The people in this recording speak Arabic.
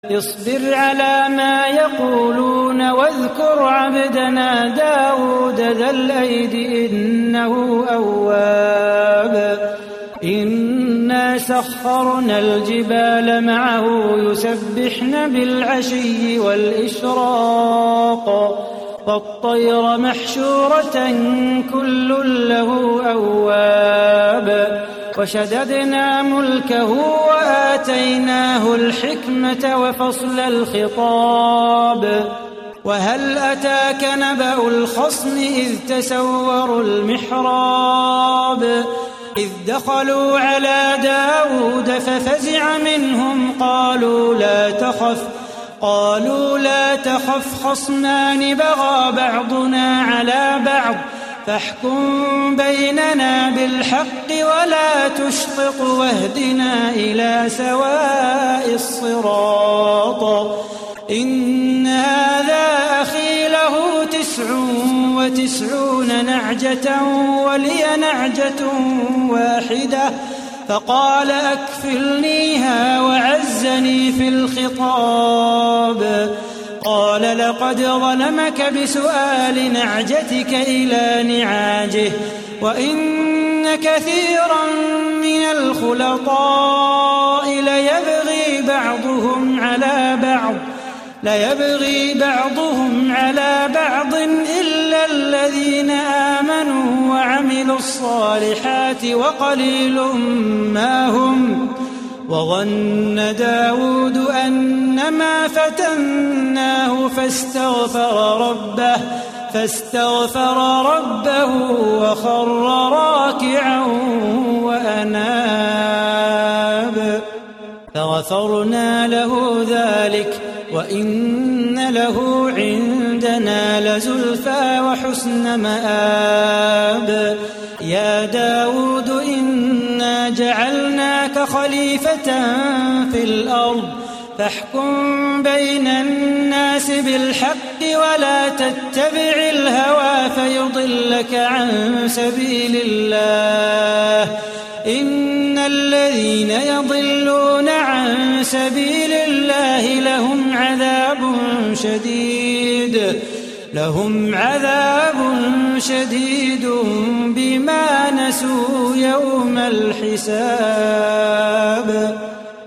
اصبر على ما يقولون واذكر عبدنا داود ذا الأيد إنه أواب إنا سخرنا الجبال معه يسبحن بالعشي والإشراق والطير محشورة كل له أواب وشددنا ملكه وآتيناه الحكمة وفصل الخطاب وهل أتاك نبأ الخصم إذ تسوروا المحراب إذ دخلوا على داود ففزع منهم قالوا لا تخف خصمان بغى بعضنا على بعض فاحكم بيننا بالحق ولا تشطط واهدنا إلى سواء الصراط إن هذا أخي له 99 نعجة ولي نعجة واحدة فقال أكفلنيها وعزني في الخطاب قال لقد ظلمك بسؤال نعجتك إلى نعاجه وإن كثيرا من الخلطاء ليبغي بعضهم على بعض إلا الذين آمنوا وعملوا الصالحات وقليل ما هم وظن داود أنما فتناه فاستغفر ربه وخر راكعا وأناب فغفرنا له ذلك وإن له عندنا لزلفى وحسن مآب يا داود إنا جعلناك خليفة في الأرض فاحكم بين الناس بالحق ولا تتبع الهوى فيضلك عن سبيل الله إن الذين يضلون عن سبيل الله لهم عذاب شديد بما نسوا يوم الحساب